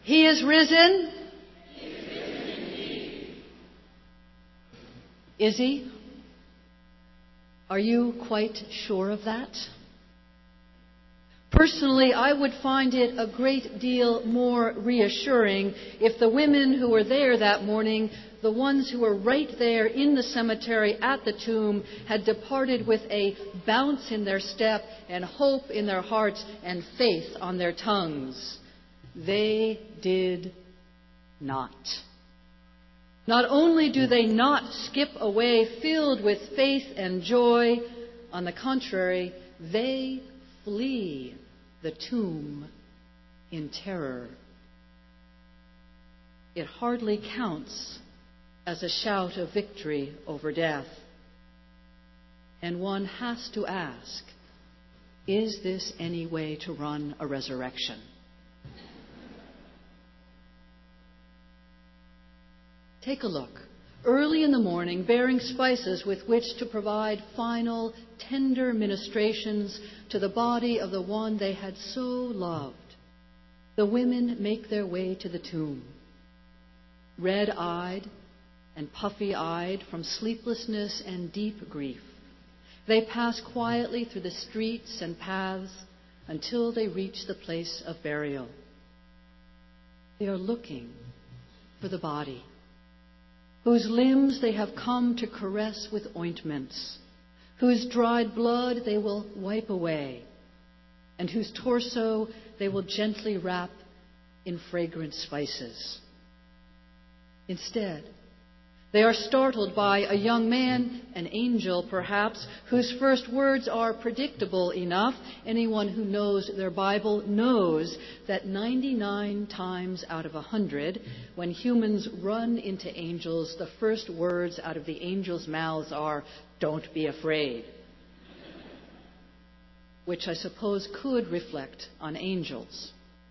He is risen. He is risen indeed. Is he? Are you quite sure of that? Personally, I would find it a great deal more reassuring if the women who were there that morning, the ones who were right there in the cemetery at the tomb, had departed with a bounce in their step and hope in their hearts and faith on their tongues. They did not. Not only do they not skip away filled with faith and joy, on the contrary, they flee the tomb in terror. It hardly counts as a shout of victory over death. And one has to ask, is this any way to run a resurrection? Take a look. Early in the morning, bearing spices with which to provide final, tender ministrations to the body of the one they had so loved, the women make their way to the tomb. Red-eyed and puffy-eyed from sleeplessness and deep grief, they pass quietly through the streets and paths until they reach the place of burial. They are looking for the body, whose limbs they have come to caress with ointments, whose dried blood they will wipe away, and whose torso they will gently wrap in fragrant spices. Instead, they are startled by a young man, an angel perhaps, whose first words are predictable enough. Anyone who knows their Bible knows that 99 times out of 100, when humans run into angels, the first words out of the angels' mouths are, "Don't be afraid," which I suppose could reflect on angels.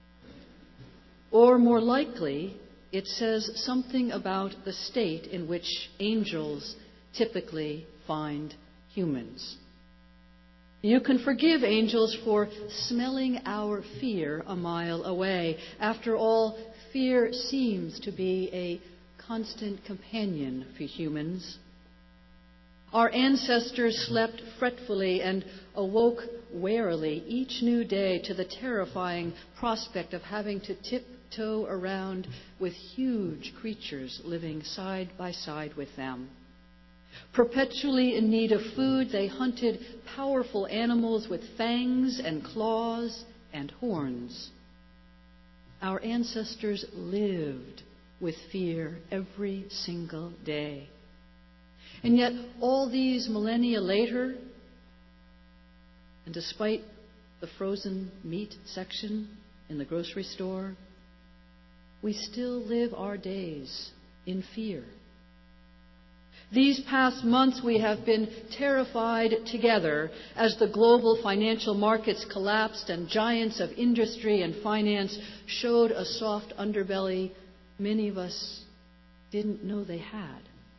Or more likely, it says something about the state in which angels typically find humans. You can forgive angels for smelling our fear a mile away. After all, fear seems to be a constant companion for humans. Our ancestors slept fretfully and awoke warily each new day to the terrifying prospect of having to tiptoe around with huge creatures living side by side with them. Perpetually in need of food, they hunted powerful animals with fangs and claws and horns. Our ancestors lived with fear every single day. And yet, all these millennia later, and despite the frozen meat section in the grocery store, we still live our days in fear. These past months we have been terrified together as the global financial markets collapsed and giants of industry and finance showed a soft underbelly many of us didn't know they had.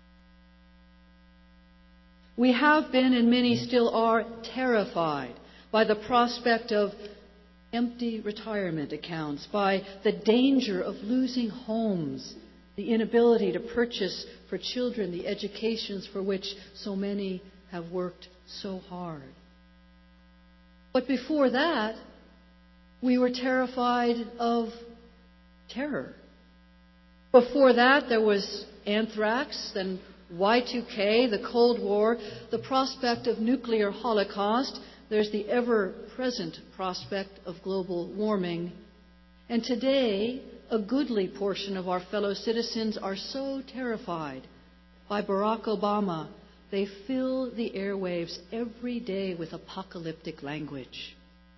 We have been, and many still are, terrified by the prospect of empty retirement accounts, by the danger of losing homes, the inability to purchase for children the educations for which so many have worked so hard. But before that, we were terrified of terror. Before that, there was anthrax, then Y2K, the Cold War, the prospect of nuclear holocaust. There's the ever-present prospect of global warming. And today, a goodly portion of our fellow citizens are so terrified by Barack Obama, they fill the airwaves every day with apocalyptic language.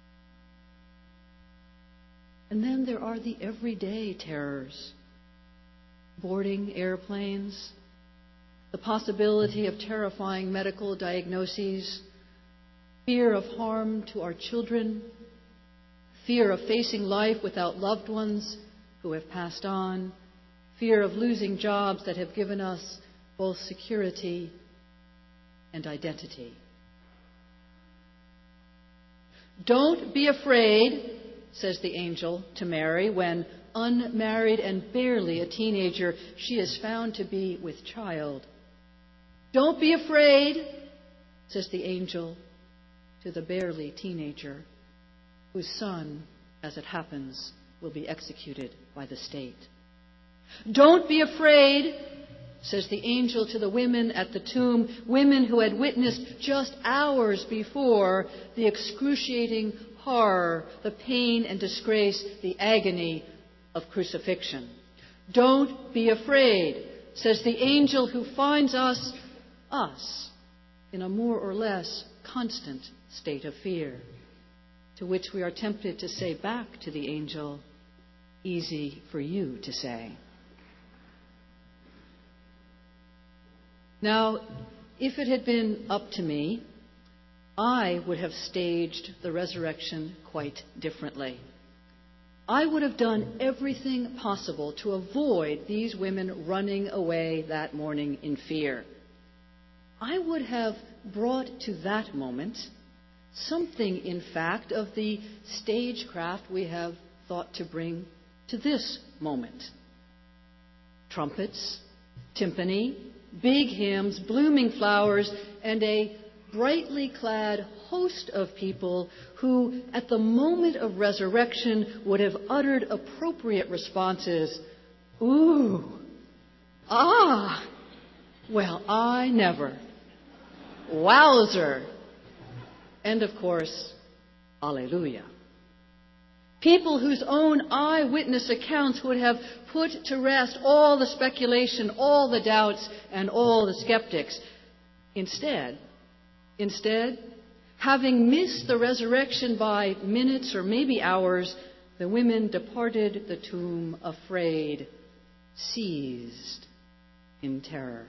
And then there are the everyday terrors. Boarding airplanes, the possibility of terrifying medical diagnoses, fear of harm to our children, fear of facing life without loved ones who have passed on, fear of losing jobs that have given us both security and identity. Don't be afraid, says the angel to Mary, when, unmarried and barely a teenager, she is found to be with child. Don't be afraid, says the angel to the barely teenager, whose son, as it happens, will be executed by the state. Don't be afraid, says the angel to the women at the tomb, women who had witnessed just hours before the excruciating horror, the pain and disgrace, the agony of crucifixion. Don't be afraid, says the angel who finds us, in a more or less constant state of fear, to which we are tempted to say back to the angel, easy for you to say. Now, if it had been up to me, I would have staged the resurrection quite differently. I would have done everything possible to avoid these women running away that morning in fear. I would have brought to that moment something, in fact, of the stagecraft we have thought to bring to this moment. Trumpets, timpani, big hymns, blooming flowers, and a brightly clad host of people who, at the moment of resurrection, would have uttered appropriate responses. Ooh, ah, well, I never. Wowzer. And, of course, Alleluia. People whose own eyewitness accounts would have put to rest all the speculation, all the doubts, and all the skeptics. Instead, having missed the resurrection by minutes or maybe hours, the women departed the tomb afraid, seized in terror.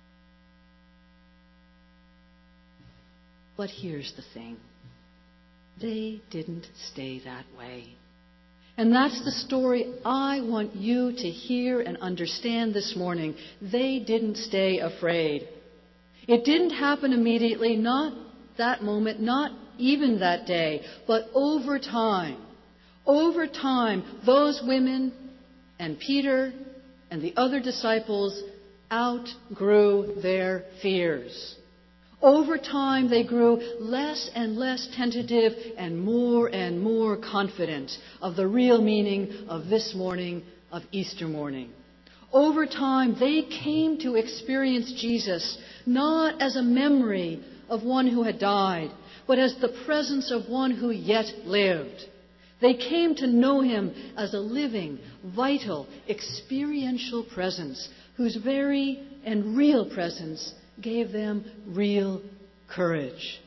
But here's the thing. They didn't stay that way. And that's the story I want you to hear and understand this morning. They didn't stay afraid. It didn't happen immediately, not that moment, not even that day, but over time. Over time, those women and Peter and the other disciples outgrew their fears. Over time, they grew less and less tentative and more confident of the real meaning of this morning, of Easter morning. Over time, they came to experience Jesus not as a memory of one who had died, but as the presence of one who yet lived. They came to know him as a living, vital, experiential presence whose very and real presence gave them real courage.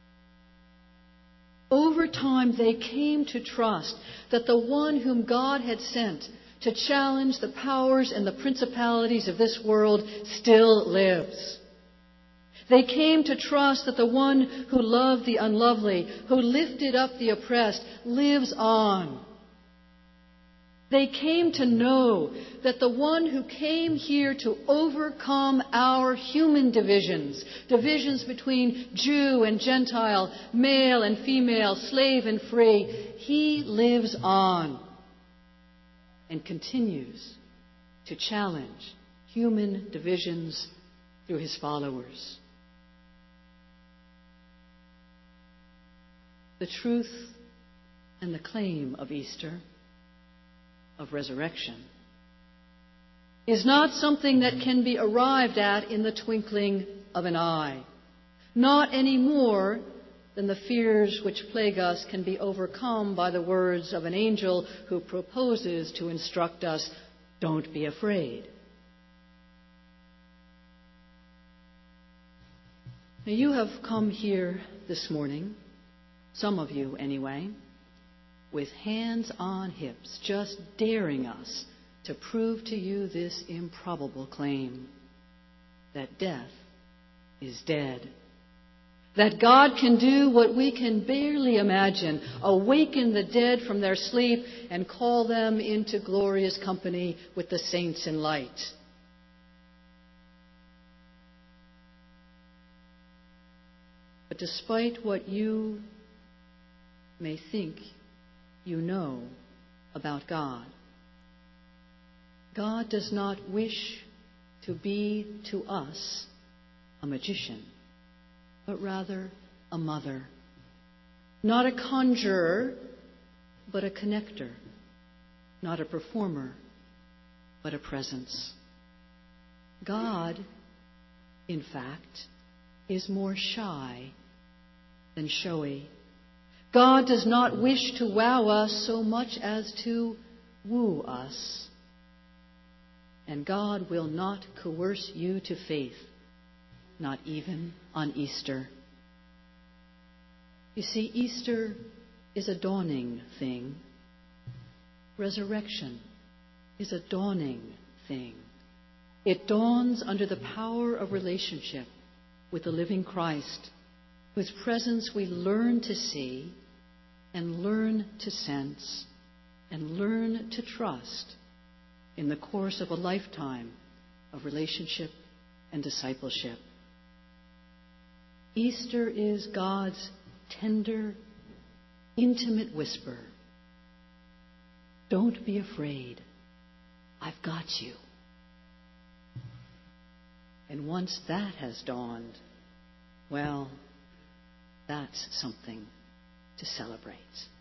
Over time, they came to trust that the one whom God had sent to challenge the powers and the principalities of this world still lives. They came to trust that the one who loved the unlovely, who lifted up the oppressed, lives on. They came to know that the one who came here to overcome our human divisions, divisions between Jew and Gentile, male and female, slave and free, he lives on and continues to challenge human divisions through his followers. The truth and the claim of Easter, of resurrection, is not something that can be arrived at in the twinkling of an eye. Not any more than the fears which plague us can be overcome by the words of an angel who proposes to instruct us, don't be afraid. Now, you have come here this morning, some of you anyway, with hands on hips, just daring us to prove to you this improbable claim, that death is dead. That God can do what we can barely imagine, awaken the dead from their sleep and call them into glorious company with the saints in light. But despite what you may think you know about God. God does not wish to be to us a magician, but rather a mother. Not a conjurer, but a connector. Not a performer, but a presence. God, in fact, is more shy than showy. God does not wish to wow us so much as to woo us. And God will not coerce you to faith, not even on Easter. You see, Easter is a dawning thing. Resurrection is a dawning thing. It dawns under the power of relationship with the living Christ, whose presence we learn to see and learn to sense and learn to trust in the course of a lifetime of relationship and discipleship. Easter is God's tender, intimate whisper. Don't be afraid. I've got you. And once that has dawned, well, that's something to celebrate.